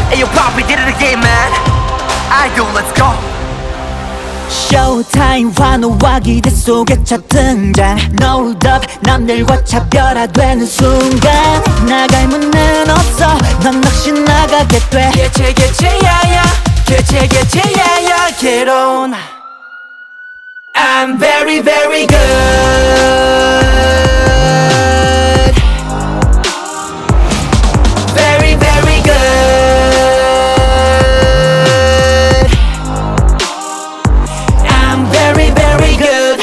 Hey yo Poppy did it again man. Idol let's go. 쇼타임 환호와 기대 속에 첫 등장 Nold up 남들과 차별화되는 순간 나갈 문은 없어 넌 역시 나가게 돼 개체 개체야야 개체 개체야야 Get on. I'm very very good. Very very good. I'm very very good.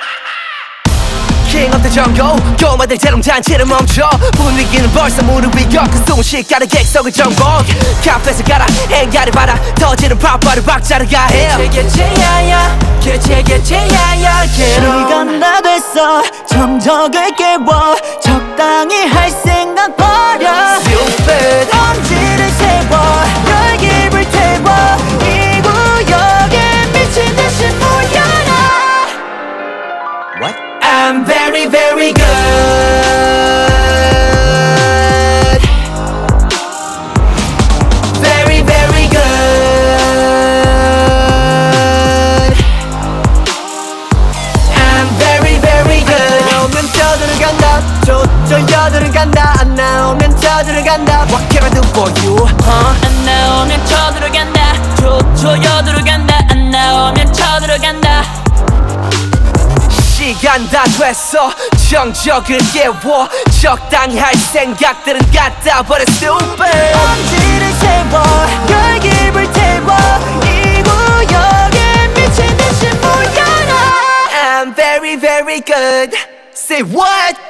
King of the jungle 꼬마들 재롱 잔치를 멈춰 분위기는 벌써 무릎 위여 그 숨은 시가를 객석을 정복 카페에서 가라 행가를 받아 터지는 팝바를 박자를 가해 개체개체야야 개체개체야야 시간 다 됐어 정적을 깨워 적당히 할 생각 버려 Stupid. 엄지를 세워 열기를 태워 이 구역에 미친 듯이 모여라 What? I'm very very good. Very very good. I'm very very good. 나오면 쳐들어간다 여들어간다 안 나오면 쳐들어간다 What can I do for you? 안 나오면 쳐들어간다 여들어간다 안 나오면 쳐들어간다 시간 다 됐어 정적을 깨워 적당히 할 생각들은 갖다 버려 stupid. 엄지를 세워 열기를 태워 이 구역에 미친 듯이 모여라 I'm very very good. Say what?